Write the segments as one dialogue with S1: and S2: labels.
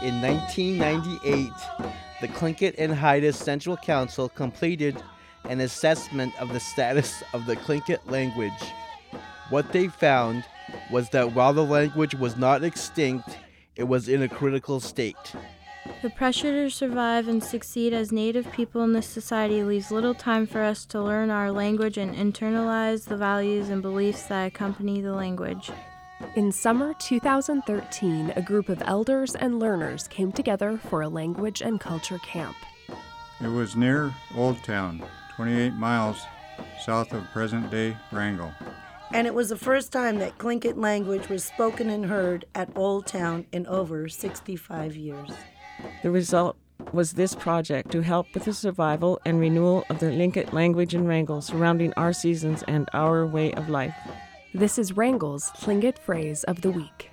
S1: in 1998, the Tlingit and Haida Central Council completed an assessment of the status of the Tlingit language. What they found was that while the language was not extinct, it was in a critical state.
S2: The pressure to survive and succeed as Native people in this society leaves little time for us to learn our language and internalize the values and beliefs that accompany the language.
S3: In summer 2013, a group of elders and learners came together for a language and culture camp.
S4: It was near Old Town, 28 miles south of present-day Wrangell.
S5: And it was the first time that Tlingit language was spoken and heard at Old Town in over 65 years.
S6: The result was this project to help with the survival and renewal of the Tlingit language in Wrangell surrounding our seasons and our way of life.
S3: This is Wrangell's Tlingit phrase of the week.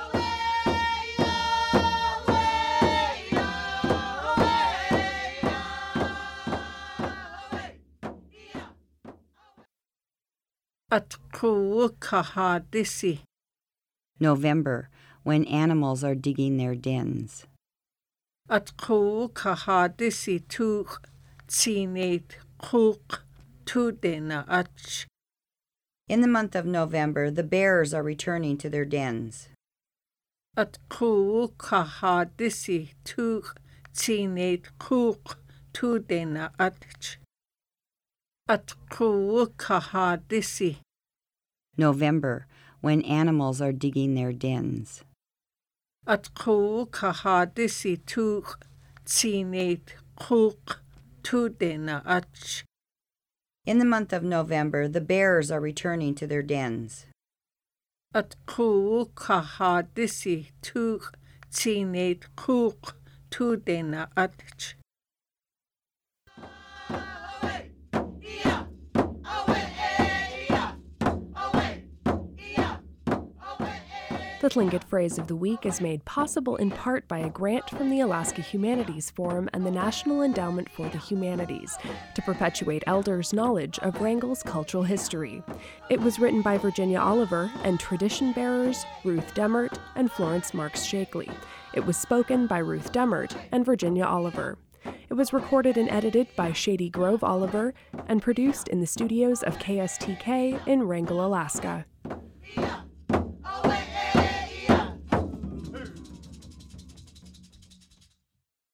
S7: November, when animals are digging their dens.
S8: In
S7: the month of November, the bears are returning to their dens. November, when animals are digging their dens. In the month of November, the bears are returning to their dens.
S3: The Tlingit phrase of the week is made possible in part by a grant from the Alaska Humanities Forum and the National Endowment for the Humanities to perpetuate elders' knowledge of Wrangell's cultural history. It was written by Virginia Oliver and tradition bearers Ruth Demmert and Florence Marks Shakely. It was spoken by Ruth Demmert and Virginia Oliver. It was recorded and edited by Shady Grove Oliver and produced in the studios of KSTK in Wrangell, Alaska.